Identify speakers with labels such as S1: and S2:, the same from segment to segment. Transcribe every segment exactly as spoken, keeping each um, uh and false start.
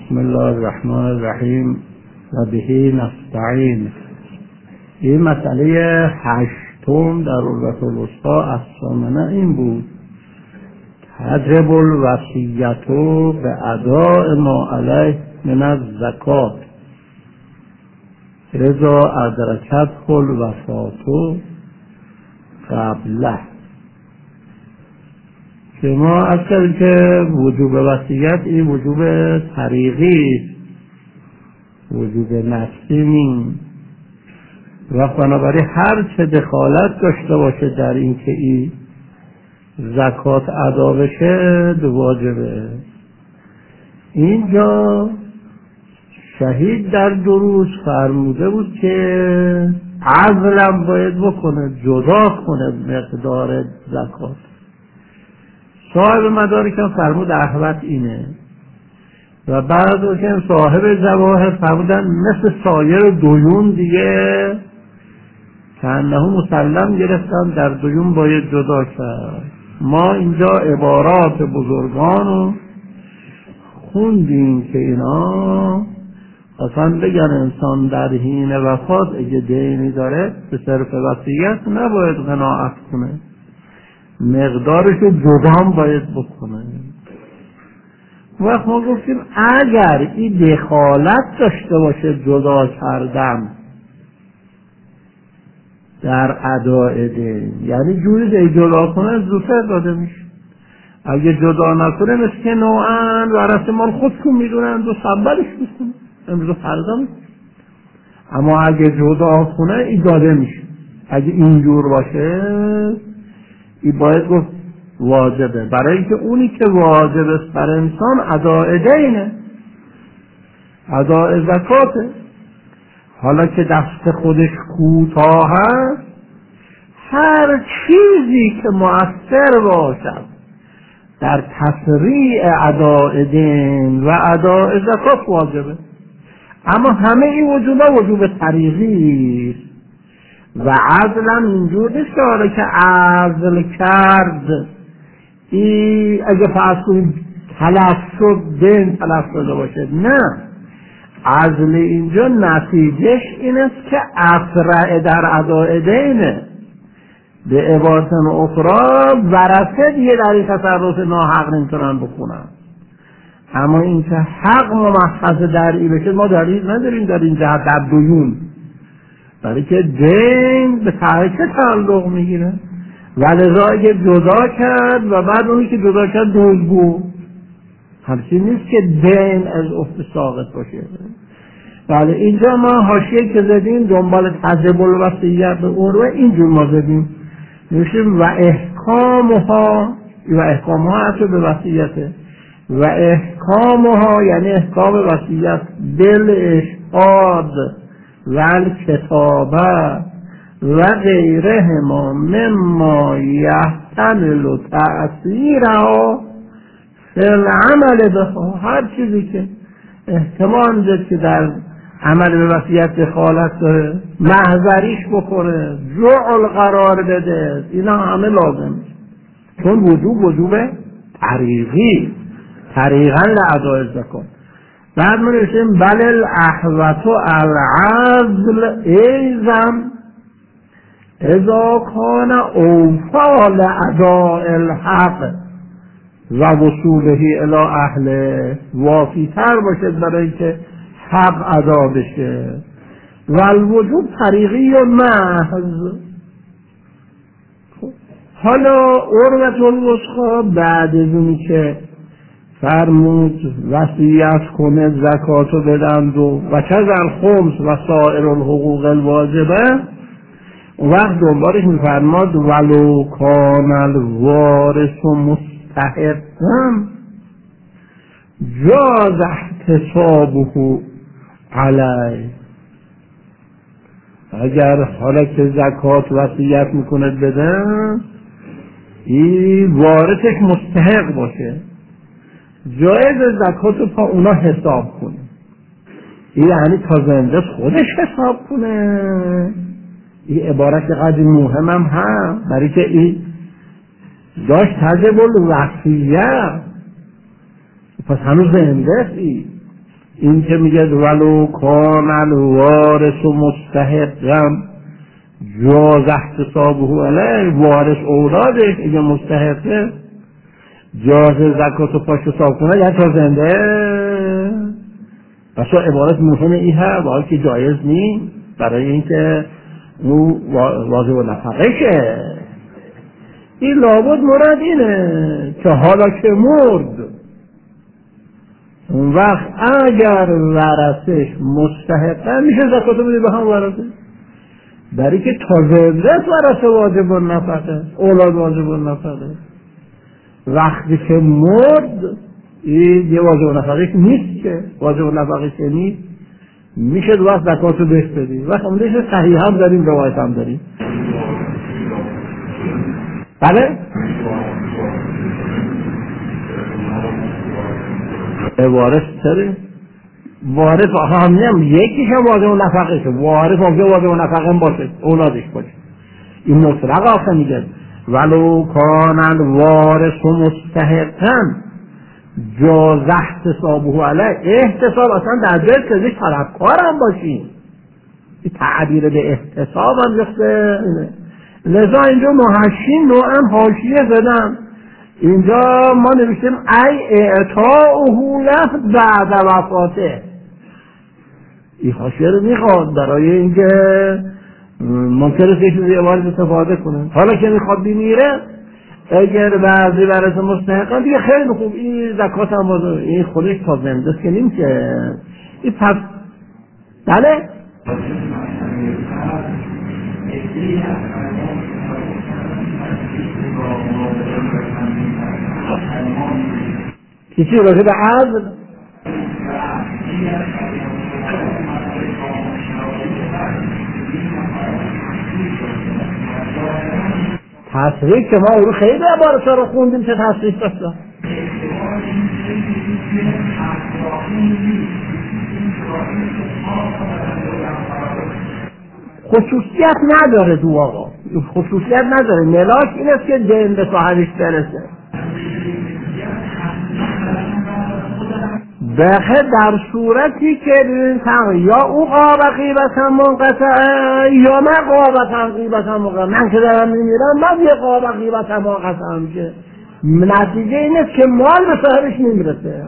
S1: بسم الله الرحمن الرحیم و بهی نستعین. این مسئله هشتم در اروة الوثقی از ثامنه این بود: تجب الوصیة به اداء ما علیه من الزکات اذا ادرکته الوفاة قبله. که ما از کردیم که وجوب وصیت این وجوب طریقی است، وجوب نفسی نیست، و بنابراین هر چه دخالت داشته باشه در این که این زکات ادا بشه واجبه. اینجا شهید در دروس فرموده بود که عزلم باید بکنه، جدا کنه مقدار زکات. صاحب مدارکم فرمود احوط اینه، و بعد که صاحب جواهر فرمودن مثل سایر دیون دیگه که انه مسلم گرفتن در دیون باید جدا کرد. ما اینجا عبارات بزرگان رو خوندیم که اینا اصلا بگن انسان در حین وفات اگه دینی داره به صرف وصیت نباید قناعت کنه، مقدارش رو جدا باید بکنه. وقت ما گفتیم اگر این دخالت داشته باشه جدا کردن در اداء دین، یعنی جوری که جدا کنه زودتر داده میشه. اگه جدا نکنه مثل که نوعا ورثه مال خودشون میدونن و سنبلش میکنه امروز فردا میکنه، اما اگه جدا کنه این داده میشه. اگه اینجور باشه این باید گفت واجبه، برای اینکه اونی که واجب است بر انسان اداء دینه، اداء زکاته. حالا که دست خودش کوتاه هست، هر چیزی که مؤثر باشد در تسریع اداء دین و اداء زکات واجبه. اما همه این وجوبه وجوب طریقی است و عزل هم اینجور نیست که حالا که عزل کرد ای اگه فرض کنیم تلف شد دین تلف شده باشه، نه، عزل اینجا نتیجهش این است که اسرع در اداء دینه. به عبارت اخرى ورثه دیگه در این تصرف ناحق نمیتونن بکنن. اما این که حق ممحص در این بشه ما دلیل نداریم در این جهت در دیون، برای که دین به ترکه تعلق میگیره و لذا اگه جدا کرد و بعد اونی که جدا کرد دزدگو، همچین نیست که دین از افت ساقط باشه. بله اینجا ما حاشیه که زدیم دنبال تجب الوصیت به اروه اینجور ما زدیم میشیم و احکامها و احکامها حتی به وصیته و احکامها یعنی احکام وصیت دل اشهاد و الکتابه و غیرهما مما یحتمل تأثیرها فی العمل بها. هر چیزی که احتمال داره که در عمل به وصیت دخالت داره محضریش بکنه، جعل قرار بده، اینا همه لازم، چون وجوب وجوب طریقی طریقا لاداء الزکات. بعد ما نوشتیم بل الاحوط العزل ایزم اذا کان اوفا لاداء الحق و وصوله الی اهله، وافی تر باشد برای اینکه حق ادا بشه و الوجوب طریقی و محض. حالا اروة الوثقی بعد از اونی که فرمود وصیت کنه زکاتو بدند و و کذا الخمس و سایر الحقوق الواجبه، اون وقت دنبالش میفرماد ولو کان الوارث مستحقا جاز احتسابه علیه. اگر حالا که زکات وصیت میکنه بدن این وارثش مستحق باشه، جایز زکاتو تا اونا حساب کنه. این یعنی تا زنده خودش حساب کنه. این عبارت قدر مهم هم هم برای که این داشت تجب الوصیه، پس هنوز زنده است. این این که میگه ولو کان الوارث مستحقا جاز احتسابه علیه، وارث اولادش اگه مستحقه جاز زکات و پاش حساب کنه یعنی تا زنده. پس عبارت مفهوم این هست باید که جایز نیست برای اینکه او واجب و نفقشه. این لابد مراد اینه که حالا که مرد اون وقت اگر ورثش مستحقه میشه زکاتو بده به هم ورثه، برای که تا زنده ورثه واجب و نفقه، اولاد واجب و نفقه. وقتی که مرد این یه واجب و نفقه نیست، که واجب و نفقه که نیست میشه دو وقت زکاتو بهش بدی. وقت همونش صحیح هم داریم روایت هم داریم. بله؟ وارث تره وارث آها هم نیم یکیش هم واجب و نفقه شه، وارث هم واجب و نفقه هم باشه، اولادش باشه. این مطلق آخه میگه ولو کان الوارث مستحقا جاز احتسابه علیه. احتساب اصلا در جای که ازش طلبکار هم باشیم، این تعبیر به احتساب هم یخته. لذا اینجا محشین نوعا حاشیه زدن، اینجا ما نوشتیم ای اعطاؤه له بعد وفاته. این حاشیه رو میخواد برای اینکه ممکنه که چیزی عبارت استفاده کنه. حالا که میخواد بمیره اگر بعضی ورث مستحقان دیگه خیلی خوب این زکات هم بازه، این خودش تا زنده است که نمیشه. این پس بله کسی راجع به عدل تصریح که ما او رو خیلی عبارت رو خوندیم چه تصریح داشته خصوصیت نداره دو آقا، خصوصیت نداره. ملاک این است که دین به صاحبش برسه. بخه در صورتی که یا او قاب غیبتا منقطعه یا من قاب غیبتا منقطعه، من که دارم میمیرم من یه قاب غیبتا منقطعه هم که نتیجه این است که مال به صاحبش نمیرسه.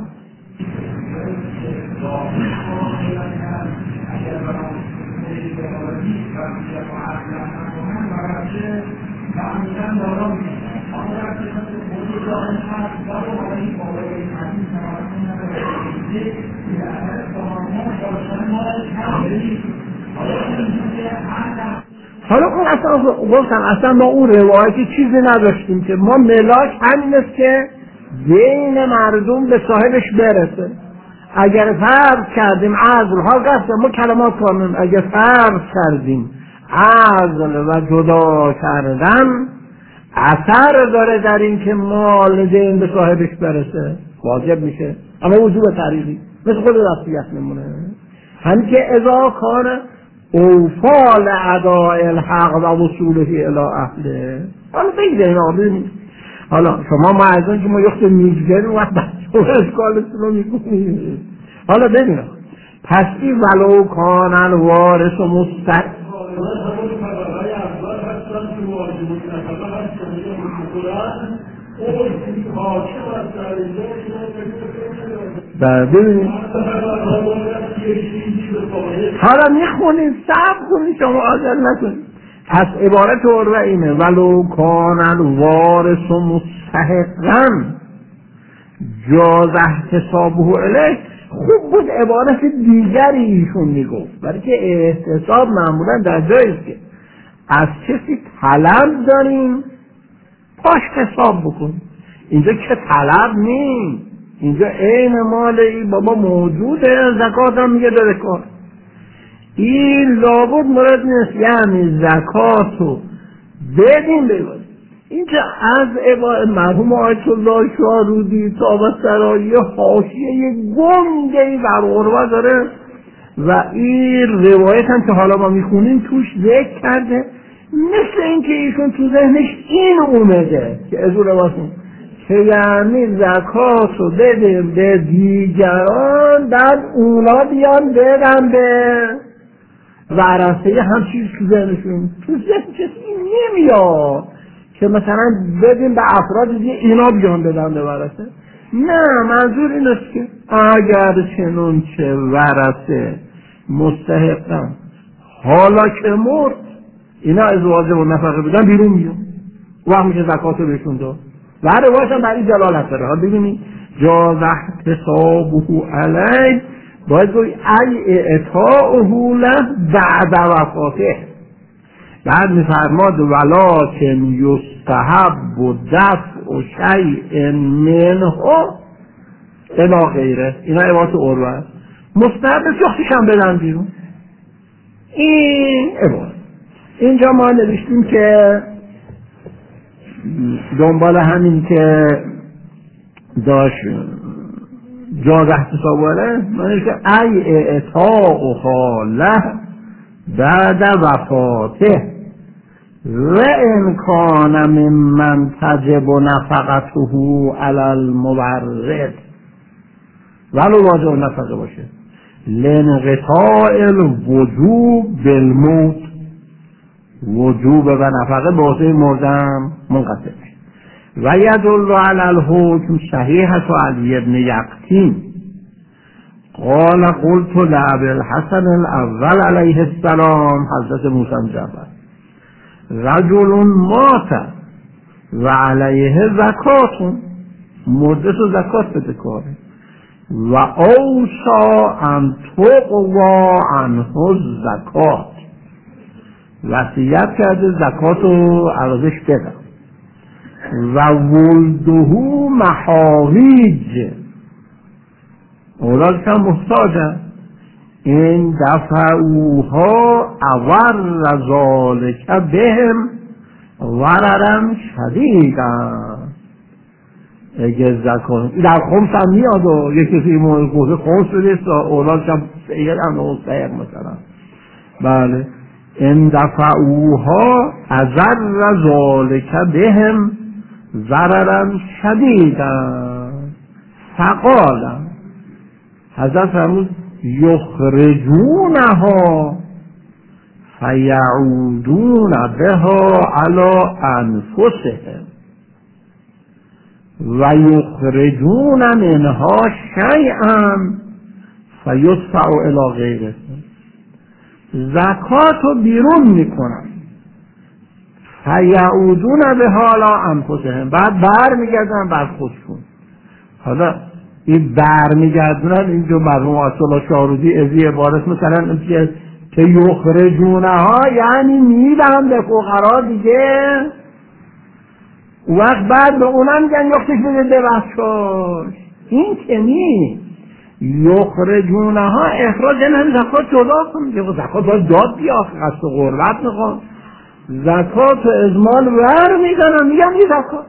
S1: حالا اون اصلا گفتم اصلا ما اون روایتی چیزی نداشتیم که ما ملاک همین است که دین مردم به صاحبش برسه. اگر فرض کردیم عزل ها گفتم ما کلمات کنیم، اگر فرض کردیم عزل و جدا کردن اثر داره در این که مال دین به صاحبش برسه واجب میشه، اما وجوب طریقی مثل خود وصیت نمونه. همین که اذا کان اوفال اداء الحق و وصوله الی اهله. حالا بگذاریم آقا ببینید، حالا شما معذون که ما یخت میگذاریم وقت بچه اشکالتون رو میکنیم. حالا ببینید پس این ولو کان الوارث مستحق ببینید حالا میخونید صبر کنید شما آزر نکنید. پس عبارت عروه اینه ولو کان الوارث مستحقا جاز احتسابه علیه. خوب بود عبارت دیگری ایشون میگفت، برای که احتساب معمولا در جایی که از کسی طلب داریم پاش حساب بکن. اینجا که طلب نیست، اینجا عین مال این بابا موجوده، زکات هم میگه داره کار. این لابد مراد نیست یعنی زکاتو بدیم بگوید. اینجا از عبارت مرحوم آیت الله شارودی تا و سرایی حاشیه گنگهی بر عروه داره و این روایت هم که حالا ما میخونیم توش ذکر کرده، مثل اینکه ایشون تو ذهنش این اومده که از اون روایتون که یعنی زکات رو بدیم به دیگران، بعد اونا بیان بدن به ورثه. هم چیز تو ذهنشون تو ذهن کسی نمیاد که مثلا بدیم به افراد دیگه اینا بیان بدن به ورثه. نه، منظور این است که اگر چنون که ورثه مستحقن حالا که مرد اینا از واجب و نفقه بدن بیرون میون، وقت میشه زکات رو بهشون داد. و روایت هم برای جلالت داره. حالا ببینید جاز احتسابه علیه، باید گوی ای اعطاؤه له بعد وفاته. بعد میفرماد ولکن یستحب و دفع و شیء منه الی غیره. اینا عبارت عروه است. مستحب جفتش هم بدن بیرون. این عبارت اینجا ما نوشتیم که دنبال همین که داشت جاز احتساب علیه، معنیش که ای اعطاؤها له بعد وفاته و ان کان ممن تجب نفقته علی المورث، ولو واجب نفقه باشه، لانقطاع الوجوب بالموت، وجوب و نفقه به واسه مردم منقطع. و یدل علی الحکم صحیحة علی بن یقطین قال قلت لأبي الحسن الاول علیه السلام، حضرت موسی بن جعفر، رجل مات و علیه زکات، مرده تو زکات بده کاره، و اوصا ان تقوا عنه الزکات، وصیت کرده زکات رو ارزش بدن. و ولده محاویج، اولاد هم محتاجن، این دفعوها اور ذالک بهم وررم شدیدن. اگه زکات در خمس هم میاد و یک کسی موضوع خمس بلیست و اولاد هم سیگر هم مستحق مثلا، بله، این دفعوها اذر ذالک بهم ضررا شدیدا. فقال حضرت فرمود یخرجونها فیعودون بها علی انفسهم و یخرجون منها شیئا فیدفع الی غیرهم. زکات رو بیرون میکنن، فیعودون بها علی انفسهم، بعد بر میگردن بر خودشون. حالا این بر میگردن اینجا مرحوم آیت شاروزی ازی عبارت مثلا که یخرجونها یعنی میدن به فقرا دیگه، وقت بعد به اونم میگن یختش بده ببخشاش. این که نی یخرجونها اخراج این زکات جدا کن، زکات باید داد بیا، قصد غربت میخوان، زکات و ازمال ور میگن میگن این زکات،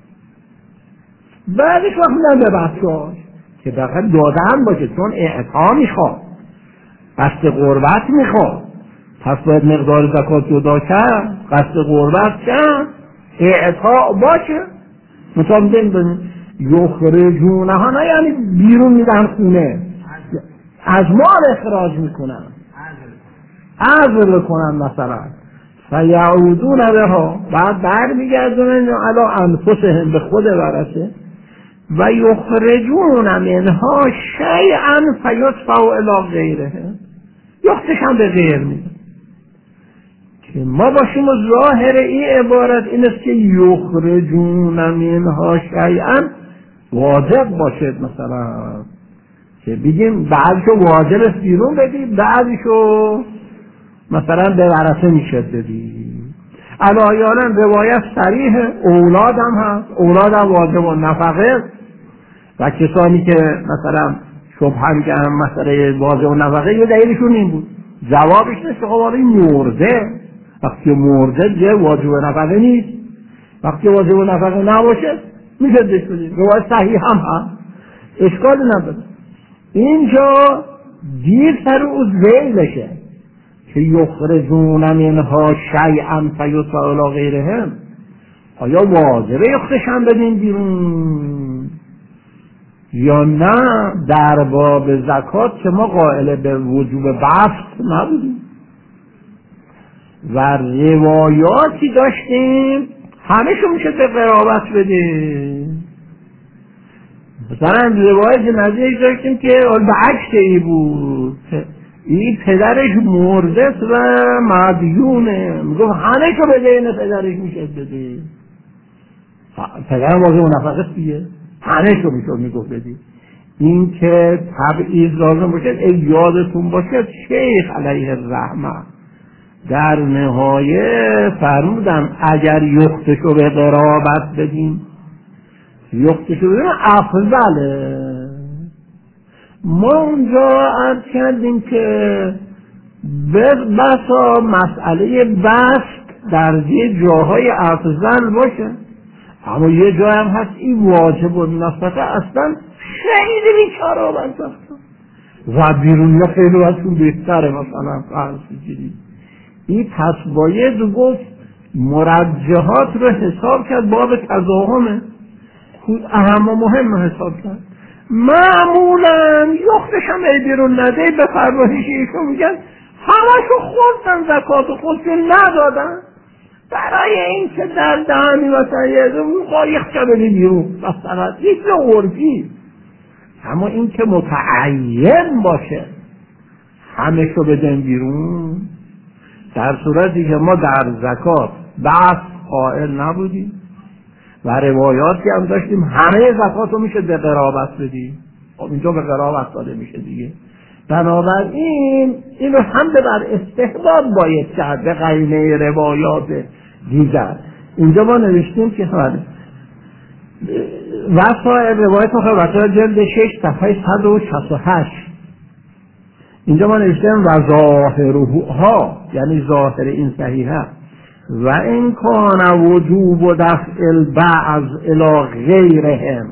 S1: بعدش وقت میگن ببخشاش که دقیقا دادن باشه، چون اعطا میخواد، قصد غربت میخواد، پس باید مقدار زکات جدا کرد، قصد غربت کرد، اعطا باشه. مثلا ببینید یخرجونها نه یعنی بیرون میدن خونه، از مال اخراج میکنن، عزل کنن مثلا، فیعودون بها، بعد بر میگردونن علی انفسهم به خود ورثه، و یخرجون منها شیئا فیدفع الی غیرهم، یختش هم به غیر میدن. که ما باشیم و ظاهر این عبارت این است که یخرجون منها شیئا واجب باشد، مثلا که بگیم بعضشو واجب است بیرون بدی، بعضشو مثلا به ورثه میشه بدی. علایانا روایت صریح، اولاد هم هست، اولاد هم واجب و نفقه، و کسانی که مثلا شبهه میگن مسئله واجب و نفقه یه دلیلشون این بود، جوابش نیست که خب مرده، وقتی مرده دیگه واجب و نفقه نیست، وقتی واجب و نفقه نباشه میشه دش بدید. روایت صحیح هم هست، اشکالی نداره. اینجا دیر سر او ذیلشه که یخرجون منها شیئا فیدفع الی غیرهم، آیا واجبه یختشم بدین بیرون یا نه؟ در باب زکات که ما قائل به وجوب بسط نبودیم و روایاتی داشتیم همه‌شو میشه به قرابت بدیم. مثلا روایت نزدیک داشتیم که به عکس ای بود، این پدرش مرده و مدیونه، میگفت همه‌شو به دین پدرش میشه بده. پدرم واضح و نفقه دیگه همه‌شو میشه میگفت بدی. این که تبعیض لازم باشه، ای یادتون باشه شیخ علیه الرحمه در نهایه فرمودن اگر یختشو به قرابت بدیم، یختشو بدیم افضله. ما اونجا عرض کردیم که بسا مسئله بست در یه جاهای افضل باشه، اما یه جای هم هست این واجب و نفقه اصلا خیلی بیچاره و بدبخت و بیرونی خیلی ازشون بهتره. مثلا فرض بگیرید این پس باید گفت مرجحات رو حساب کرد، باب تضاهمه اهم و مهم حساب کرد. معمولا یختش هم ای بیرون نده به فرمایش ایشون میگن همشو خوردن زکات و خودشون ندادن برای این که در دهنی مثلا یه دو قایق چه بدی بیرون مثلا یک عرفی. اما این که متعین باشه همه شو بدن بیرون، در صورتی که ما در زکات بحث قائل نبودیم و روایاتی هم داشتیم همه زکات رو میشه به قرابت بدیم، خب اینجا به قرابت داده میشه دیگه. بنابراین اینو هم بر استحباب باید کرد به قرینه روایات دیگر. اینجا ما نوشتیم که وسائل روایت مخبرات جلد شش صفحه صد و شصت و هشت اینجا ما نوشتیم و ظاهرها یعنی ظاهر این صحیحه و این کان وجوب و دفع البعض الی غیرهم،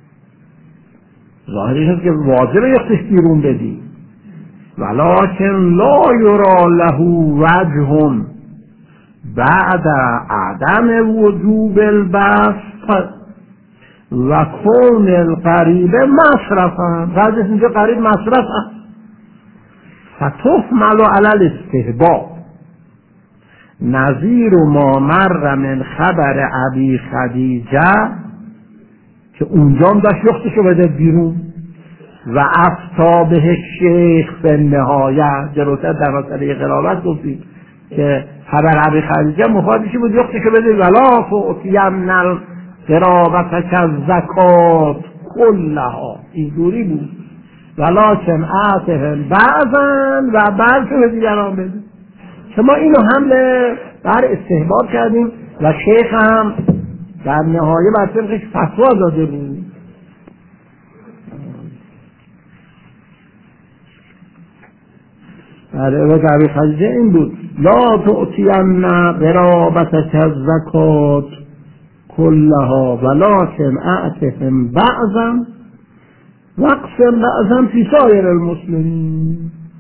S1: ظاهرش هست که واجب یختش بیرون بدی ولکن لا یرا له وجه بعد عدم وجوب البسط و کون القریب مصرفا، بعدش اینجا قریب مصرفا فتحمل علی الاستحباب نظیر ما مر من خبر ابی خدیجه که اونجا هم داشت یختشو بده بیرون و افتا به شیخ به نهایت جلوتر در مسئله قرابت گفتیم که خبر ابی خدیجه مفادشی بود یختشو بده ولا فؤتیم نل قرابت که زکات کلها اینجوری بود ولکن آتهم بعضن و بعض به دیگران بده که ما اینو حمله بر استحباب کردیم و شیخ هم در نهایه بر طبقش فتوا داده بود. در عوض ابی خدیجه این بود لا تؤتین قرابت که زکات کلها ولکن آتهم بعضن وقسم بعضن فی سایر المسلمین.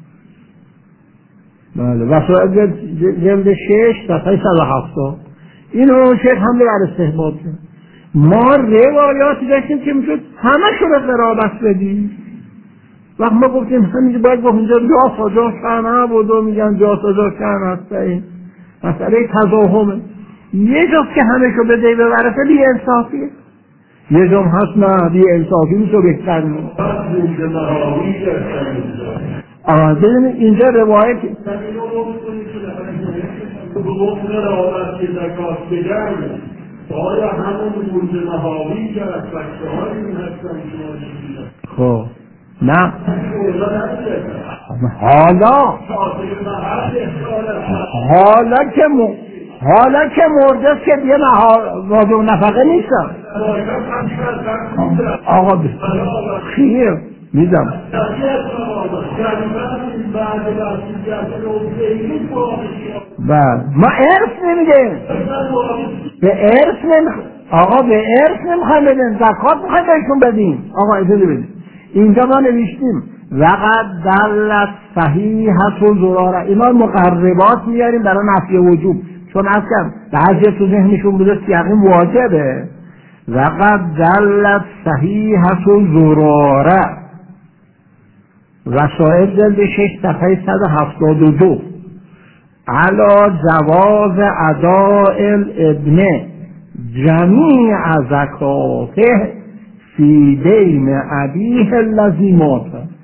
S1: بله وسائل جلد شش صفحه صد و هفتاد اینو شیخ حمله بر استحباب کرد. ما روایاتی داشتیم که میشد همه شو به قرابت بدیم وقت ما گفتیم همینجا باید گفت اینجا جا سجا شن نبود و میگن جا سجا شن هست این مسئله تضاهمه. یه جاست که همه شو به دی ببرسه بی انصافیه، یه جام هست نه بی انصافی میشو بهتر نیم. آه ببینید اینجا روایت
S2: آیا همون مورد نهایی که از بچه های این هستن
S1: خب نه حالا حالا که م... حالا که مرده است که دیگه واجب و نفقه نیستم. آقا خیر میدم بله ما ارث نمیدیم به ارث نمیخ آقا به ارث نمیخوایم بدیم زکات میخوایم بهشون بدیم. آقا اجازه بدیم اینجا ما نوشتیم وقد دلت صحیحت و زراره اینا مقربات میاریم برای نفی وجوب چون اصلا بعضی تو ذهنشون بوده یقین واجبه. وقد دلت صحیحة زراره وسائل جلد شش صفحه صد و هفتاد و دو علی جواز اداء الابن جمیع زکاته فی دین ابیه الذی مات.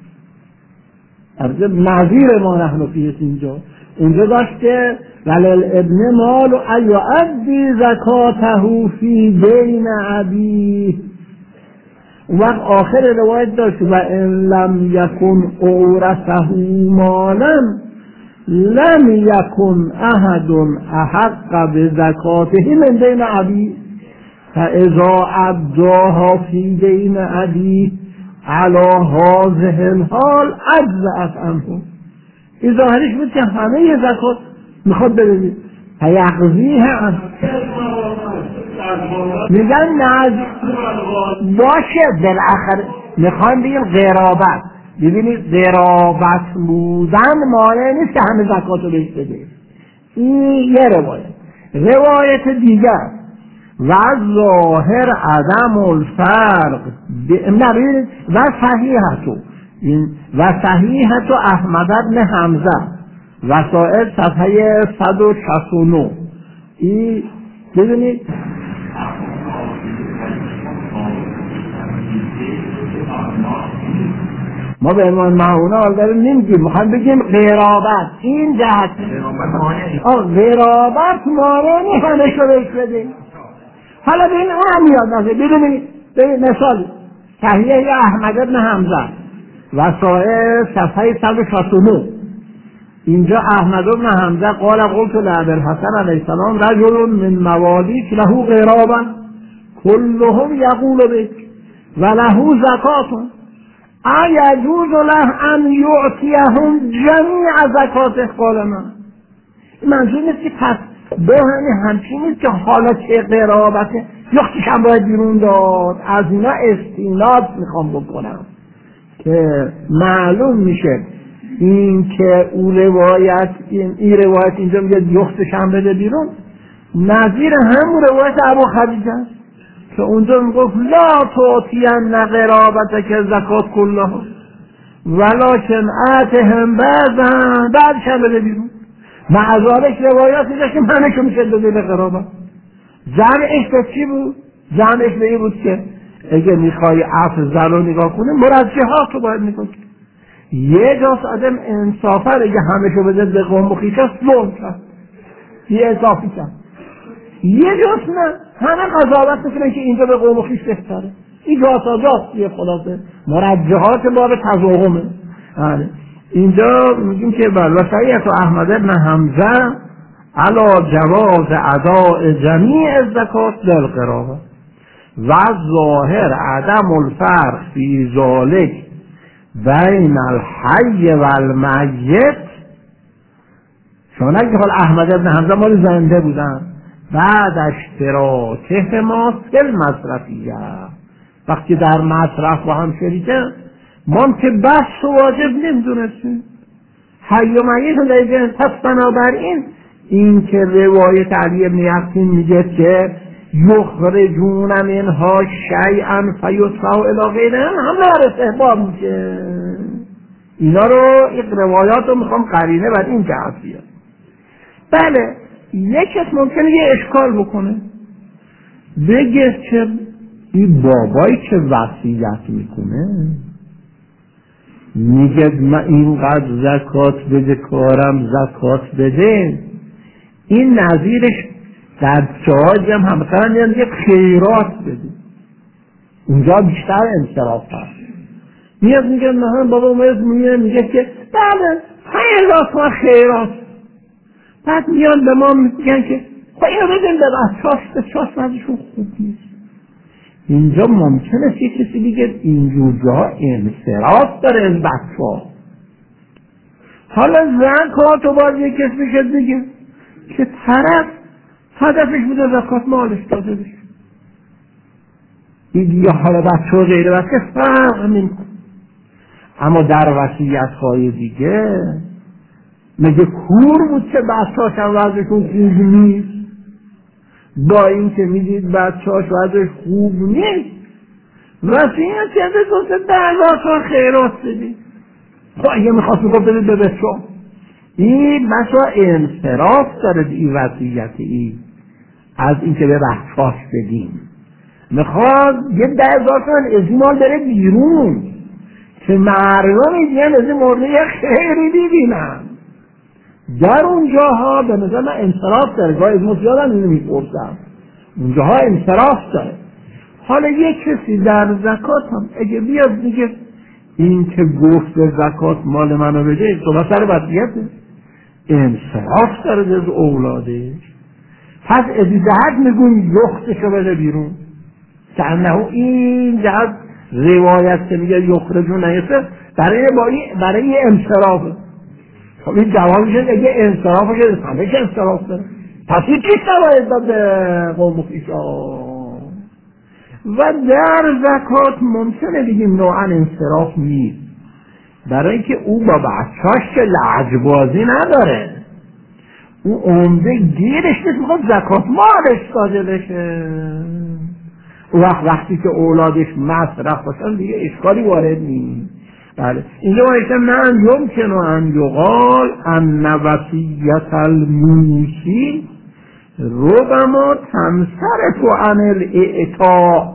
S1: نظیر ما نحن فیه اینجا اونجا داشت که ولی الابن مال و یؤدی زکاته فی دین ابیه. اون وقت آخر روایت داشت و ان لم یکن اورثه مالا لم یکن احد احق بزکاته من دین ابی فاذا اداها فی دین ابی علی هذه الحال اجزأت عنه. این ظاهرش بود که همه زکات میخواد بده فیقضیه عنه. میگن ناز باشه بالاخره میخوایم بگیم غرابت. ببینید غرابت بودن مانع نیست که همه زکات رو بهش بده. این یه روایت. روایت دیگر و ظاهر عدم الفرق نبید و صحیحتو و صحیحتو احمد بن حمزه وسائل صفحه صد و شصت و نه. این ببینید ما به عنوان معونه حال داریم نمیگیم میخوایم بگیم غرابت این جهت غرابت مانع نیست همش رو بهش بده. حالا ببین اون میاد نظر ببینید مثال صحیح احمد بن حمزه وسائل صفحه صد و شصت و نه اینجا احمد بن حمزه قال قلت لابوالحسن علیه السلام رجل من موالیک له غرابه كلهم یقول بک و له زکات ایجوز له ان یعطیهم جمیع زکاته. قال من منظور نیست که پس به همین همچین نیست که حالا چه قرابته یختش هم باید بیرون داد. از اینا استیناد میخوام بکنم که معلوم میشه این که اون روایت این, این روایت اینجا میگه یختش هم بده بیرون نظیر همون روایت ابو خدیجه است که اونجا میگفت لا تعطین قرابته که زکات کلها ولکن آتهم بعضا بعدش هم بده بیرون. معذالک روایاتی داشت که همه میشه دو دل قرابت. جمعش به چی بود؟ جمعش به این بود که اگه میخوای عفو زن رو نگاه کنه مرجحات رو باید نگاه کنه. یه جاست آدم انصافر اگه همه شو بده به قوم و خیشه ظلم کرد یه اضافی کرد. یه جاست نه همه قضاوت میکنه که اینجا به قوم و خیش بهتره. این جاسا جاست یه خلاصه مرجحات باب تضاهمه. اینجا میگیم که بر وصیت احمد بن حمزه علی جواز اداء جمیع الزکات للقرابه و ظاهر عدم الفرق فی ذلک بین الحی و المیت. چون اگه حال احمد بن حمزه مال زنده بودن بعد اشتراکه ما فی المصرفیه وقتی در مصرف با هم شریکه ما که بس واجب نمیدونستیم حی و میت رو داریم. پس بنابراین این که روایت علی بن یقین میگه که یخرجون منها شیئا فیدفع الی غیرهم هم در استحباب میشه. اینا رو این روایات رو میخوام قرینه بعد این جهت بیاد. بله یک کس ممکنه یه اشکال بکنه بگه که این بابایی که وصیت میکنه میگه من اینقدر زکات بده کارم زکات بده این نظیرش در جاهایی هم همسرا میگن یه خیرات بده اونجا بیشتر انصراف هست. میاد میگه نه بابا میگه میگه که بله خیرات و خیرات. بعد میان به ما میگن که خب اینو بدیم به بچه‌هاش بچه‌هاش نزدشون خوب نیست. اینجا ممکنه یه کسی دیگه اینجور جا انصراف داره از بچه‌ها. حالا زکات رو باید یک کسی میشه دیگه که طرف هدفش بوده زکات مالش داده بشه. این دیگه حالا بچه‌ها غیره بچه فرق نمی‌کنه. اما در وصیت‌های دیگه مگه کور بود که بچه‌هاش هم وضعشون خوب نیست؟ با این که میدید بچه‌هاش وضعش خوب نیست وسیعت کرده گفته ده هزار تومان خیرات بدید. خب اگه میخواست میگفت بدید به بچه این بچه انصراف داره این وضعیتی از اینکه به بچه‌هاش بدیم. میخواد یه ده هزار تومان از این مال بره بیرون که مردمی دیگه از این مورده خیری ببینن. در اونجاها به نظر من انصراف داره. گاهی از مطیادم اینو میپرسم اونجاها انصراف داره. حالا یک کسی در زکات هم اگه بیاد دیگه این که گفت به زکات مال منو بده تو بسر وضعیته انصراف داره از اولادش. پس از این جهت میگون یختشو بده بیرون که انهو این جهت روایت که میگه یخرجون نیسته برای برای انصرافه. خب این جوابش اگه انصرافش همه که انصراف داره پس این چیست باید داد به قوم و خیشان. و در زکات ممکنه بگیم نوعا انصراف نیست برای اینکه او با بچهاش که لعجبازی نداره او عمده گیرش نیست میخواد زکات مالش داده بشه. وقت وقتی که اولادش مصرف باشن دیگه اشکالی وارد نیست. بله اینجا باید من یمکن ان یقال ان وصیت الموسی ربما تنصرف عن الاعطاء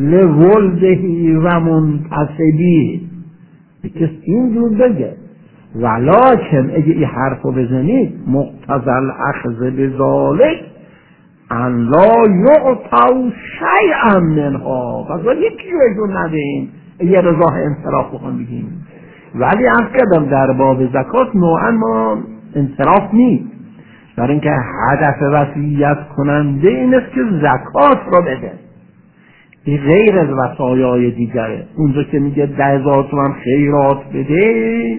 S1: لولده و منتصبیه. کسی اینجور بگه ولکن اگه این حرفو بزنید مقتضی الاخذ بذالک ان لا یعطوا شیئا منها پس باید یکی بهشون ندهیم یه رضاه انصراف بخوام بگیم. ولی از کردم در باب زکات نوعا ما انصراف نیست برای اینکه هدف وصیت کننده این است که زکات رو بده. این غیر از وصایای دیگره. اونجا که میگه ده هزار تومان خیرات بده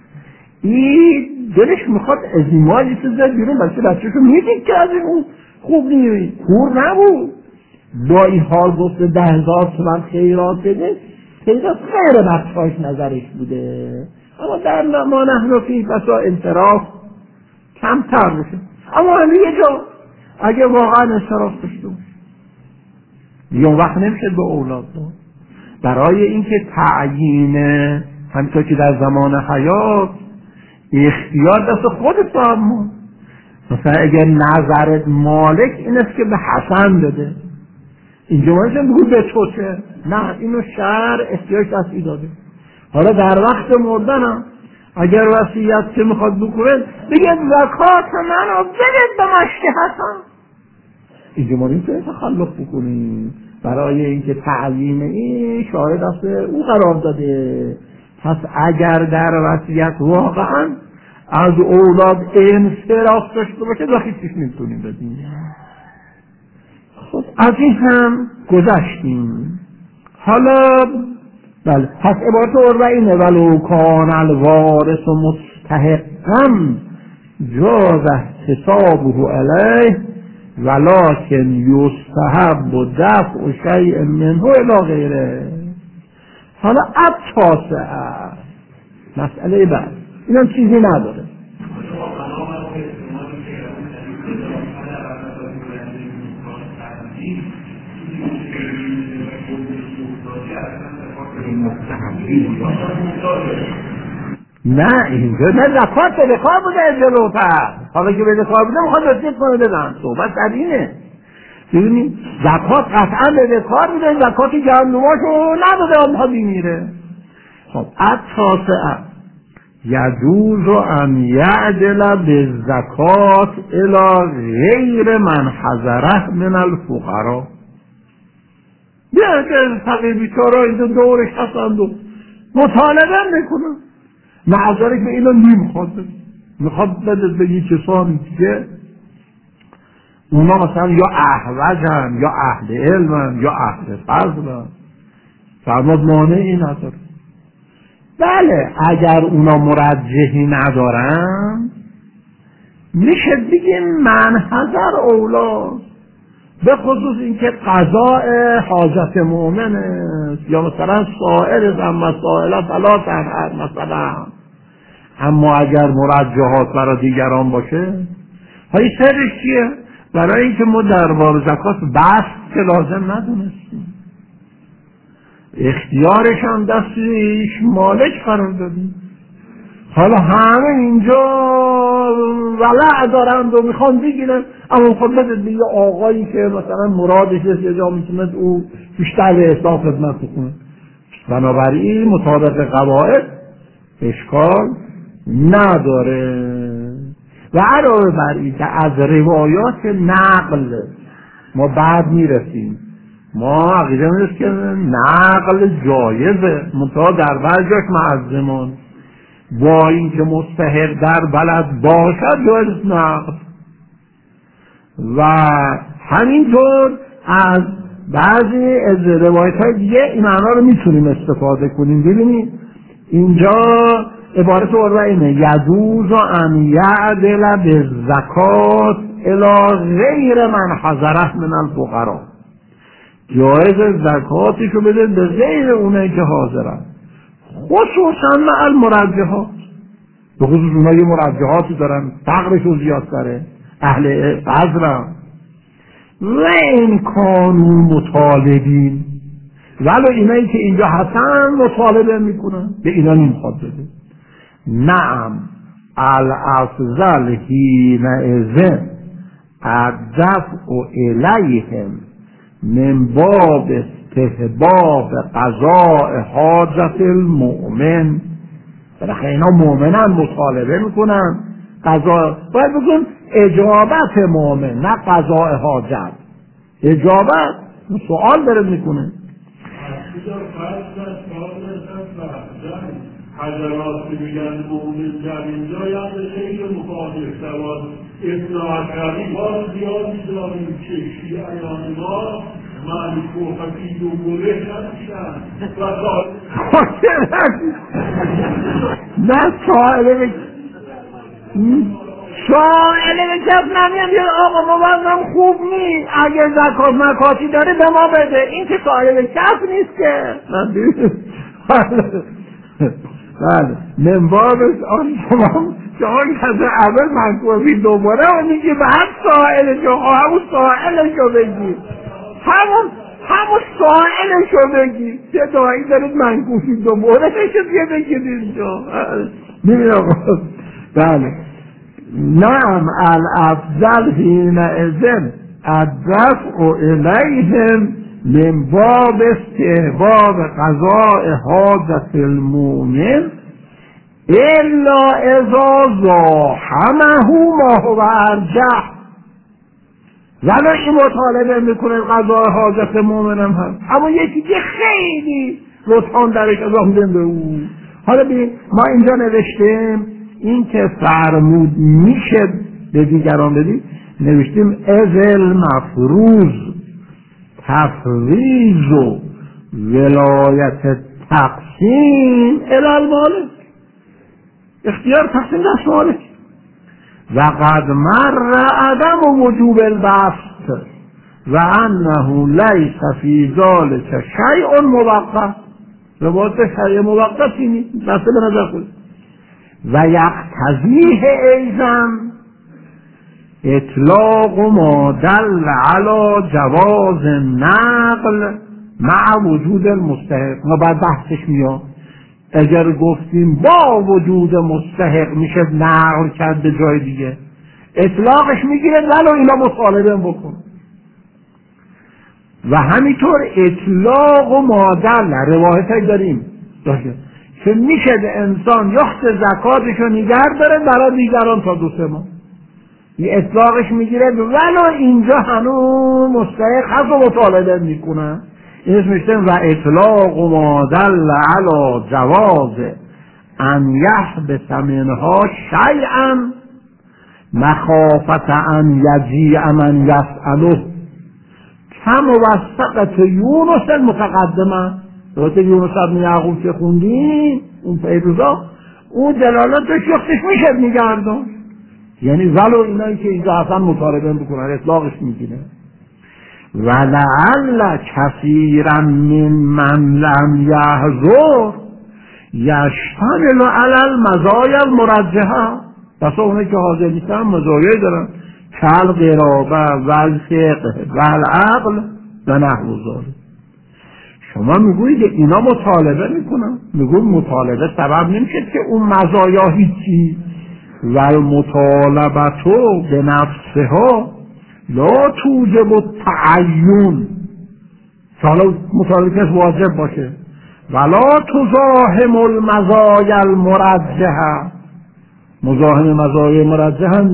S1: این دلش میخواد از این مالی که زد بیرون بچه بچهشو میدید که از این خوب نیست کور نبود با این حال گفته ده هزار تومان خیرات بده خیرات غیر بچهاش نظرش بوده. اما در ما نحن فی بسا انصراف کمتر بشه. اما همین یه جا اگه واقعا انصراف داشته یه وقت نمیشه به اولاد داد برای اینکه تعیین همینطور که در زمان حیات اختیار دست خود صاحب ما. مثلا اگر نظرت مالک این است که به حسن بده اینجا مالشم بگو به تو چه نه اینو شهر اختیارش دستی داده. حالا در وقت مردنم اگر وصیت که میخواد بکنه بگه زکات منو بدید به مشک حسن اینجا ما نمیتونه تخلف بکنیم برای اینکه تعیین این شاهد دست او قرار داده. پس اگر در وصیت واقعا از اولاد انصراف داشته باشه داخل چیش نمیتونیم بدیم. خب از این هم گذشتیم. حالا بله پس عبارت عربه اینه ولو کان الوارث مستحقا جاز احتسابه علیه ولکن یستحب دفع شیء منه الی غیره. حالا التاسعه مسئله بعد اینم چیزی نداره. نه اینجا نه زکات به کار بوده از جلوتر حالا که به کار بوده میخواد رسید کنه بدن صحبت در اینه. ببینید زکات قطعا به کار بوده زکات جهنماشو نداده اونها بیمیره. خب التاسعه یجوز ان یعدل بالزکات الی غیر من حضره من الفقراء. بیا که فقیر بیچاره اینجا دورش هستند و مطالبه میکنن معذرک به اینا نمیخواد میخواد بده به یه کسانی دیگه اونا مثلا یا احوجن یا اهل علمن یا اهل فضلن فرماد مانعی نداره. بله اگر اونا مرجحی ندارن میشه بگیم منحضر اولاد به خصوص اینکه قضاء حاجت مؤمن است یا مثلا سائر از مسائل فلا تنهر مثلا اما اگر مرجحات برای دیگران باشه، های سرش چیه؟ برای اینکه ما درباره زکات بست که لازم ندونستیم، اختیارش هم دستش مالک قرار دادیم. حالا همه اینجا ولع دارند و میخوان بگیرن، اما خود بدید یه آقایی که مثلا مرادش یه جا میتونه او بیشتر به حساب خدمت بکنه. بنابراین مطابق قواعد اشکال نداره. و علاوه بر این که از روایات نقل ما بعد میرسیم، ما عقیده میرسیم که نقل جایزه، منتها در برجاش معظمان با این که مستحق در بلد باشد جایز نقل. و همینطور از بعضی از روایت های دیگه این معنا رو میتونیم استفاده کنیم. ببینید اینجا عبارت عربه اینه: یجوز ان یعدل بالزکات الی غیر من حضره من الفقراء. جایز زکاتشو بده به غیر اونایی که حاضرن، خصوصا مع المرجحات، به خصوص اونایی که مرجحاتی دارن، فقرشون زیاد داره، اهل فضلن. و این کانون مطالبین، ولو اینایی که اینجا هستن مطالبه میکنن، به اینا نمیخواد بده. نعم الافضل حینئذ الدفع الیهم من باب استحباب قضاء حاجت المؤمن. بالاخره اینا مؤمنن، مطالبه میکنن قضا، باید بگن اجابت مؤمن، نه قضاء حاجت. اجابت سوال داره میکنه.
S2: حضرات که میگن مؤمن در اینجا یعنی خیلی مخالف سواد اصلاح کردی باز زیادی داریم که شیعیان ما معنی کوفتی و گله نمیشن و
S1: نه سائله بگه سائله به کف نمیم بیاد آقا موضم خوب نی، اگر زکات مکاتی داره به ما بده. این که سائله به کف نیست که بله منبابش آن شما شما کسی اول منکوفی دوباره و میگی به هم سائل شما همون سائلشو بگی، همون همون سائلشو بگی. چه دایی دارید منکوفی دوباره نشد یه بگید اینجا میبین آقا. بله نعم الافضل حینئذ الدفع الیهم من باب استحباب قضاء حاجت المؤمن الا اذا زاحمه ما هو ارجح. ولی این مطالبه میکنه قضاء حاجت مؤمن هم هست، اما یکی که خیلی لطفان درش اضافه به او. حالا ببین ما اینجا نوشتیم این که فرمود میشه به دیگران بدی، نوشتیم ازل مفروض تفویض و ولایت تقسیم الی المالک، اختیار تقسیم دست مالک. و قد مر عدم وجوب البسط و انه لیس فی ذلک شیء موقت. روایت شیء موقتی نیست، دست به نظر خود. و یقتضیه ایضا اطلاق ما دل علی جواز نقل مع وجود المستحق. ما بعد بحثش میاد، اگر گفتیم با وجود مستحق میشه نقل کرد به جای دیگه، اطلاقش میگیره ولو اینا مطالبه بکن. و همینطور اطلاق و مادل روایت های داریم داشته که میشه انسان یخت زکاتشو نگه داره برای دیگران تا دو سه ماه، یه اطلاقش میگیره ولو اینجا هنوز مستحق هست و مطالبه میکنن. این اسمشتن و اطلاق و مادل علی جواز ان یحبس منها شیئا مخافت ان یجیع من یسأله کم وسقت یونس المتقدمه. روایت یونس ابن یعقوب که خوندیم اون پیروزا، اون دلالتش یختش میشه میگردن، یعنی ولو اینایی که اینجا اصلا مطالبه بکنن اطلاقش میگیره. ولعل کثیرا من من لم یحضر یشتمل علی المزایا المرجحه، پس اونایی که حاضر نیستن مزایایی دارن، کل قرابه و الفقه و العقل و نحو ذالک. شما میگویید که اینا مطالبه میکنن، میگوید مطالبه سبب نمیشه که اون مزایا هیچی. و المطالبتو به نفسها لا توجب التعین، حالا مطالبه واجب باشه، ولا تزاحم المزایا المرجحه، مزاحم مزایای مرجحه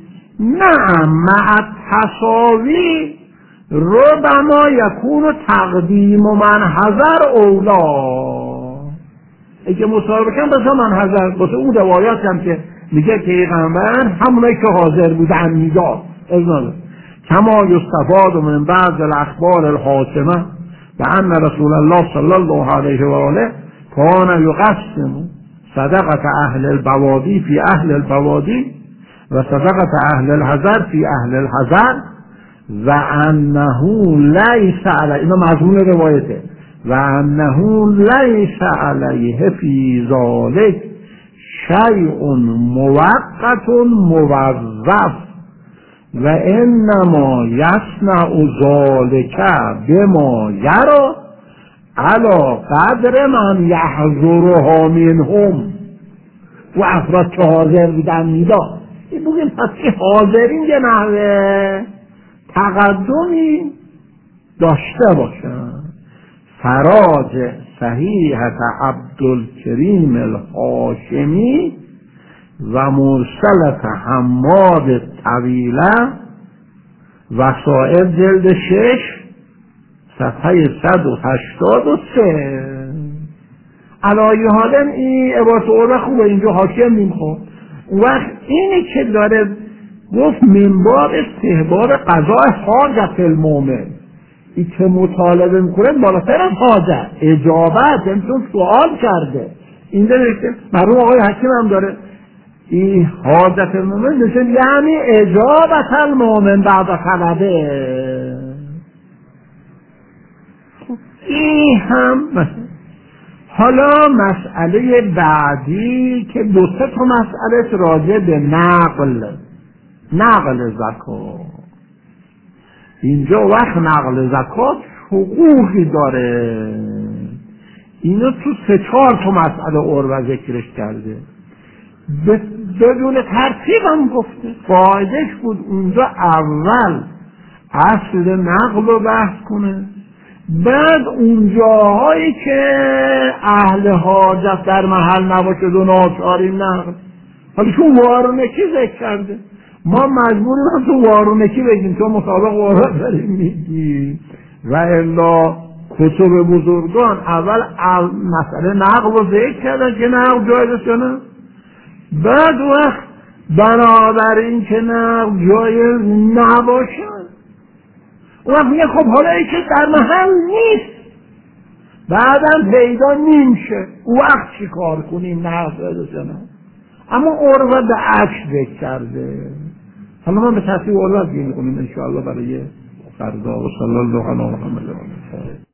S1: نعم مع التساوی ربما یکون تقدیم من حذر اولا. اگه مسابقه کن بسا من حذر بسا اون روایات هم که میگه پیغمبر همونایی که حاضر بودن میداد ازناده کما یستفاد من بعض الاخبار الحاسمه و ان رسول الله صلی الله علیه و آله کان یقسم صدقت اهل البوادی فی اهل البوادی و صدقت اهل الحذر فی اهل الحذر و انه لیس علیه، اینا مضمون روایته، و انه لیس علیه فی ذالک شیء موقت موظف و انما یصنع ذالک بما یرا علی قدر من یحضرها منهم. و افراد که حاضر بودن میداد، این بگیم پس که حاضرین یه نحوه تقدمی داشته باشن. فراج صحیحت عبدالکریم الهاشمی و مرسلت حماد طویله وسائل جلد شش صفحه صد و هشتاد و سه. علایه حالم این عبارت اوله خوبه، اینجا حاکم میخواد. وقت اینی که داره گفت منبار استحباب قضای حاجت المومن، این که مطالبه میکنه بالاتر از حاجت اجابت، چون سوال کرده. این داره مرحوم آقای حکیم هم داره این حاجت المومن نشه یعنی اجابت المومن بعد طلبه. این هم حالا مسئله بعدی که دو سه تا مسئله راجع به نقل نقل زکات. اینجا وقت نقل زکات حقوقی داره، اینو تو سه چهار تا مسئله عرو ذکرش کرده، بدون ترتیب هم گفته. فایدهش بود اونجا اول اصل نقل رو بحث کنه، بعد اونجاهایی که اهل حاجت در محل نباشه دو ناچاری نقل. حالا چون وارونکی ذکر کرده ما مجبوریم هم تو وارونکی بگیم، تو مطابق وارد داریم میگیم. و الا کتب بزرگان اول مسئله نقل رو ذکر کردن که نقل جایزه شده، بعد وقت بنابراین که نقل جایز نباشه وقت میگه خب حالا ای که در محل نیست بعدم پیدا نمیشه، وقت چی کار کنیم؟ نقل جایزه شده. اما عروه به عکس ذکر کرده. حالا ما به تصویب عروه گیر کنیم انشاءالله برای فردا. و صلی الله علی محمد و آله.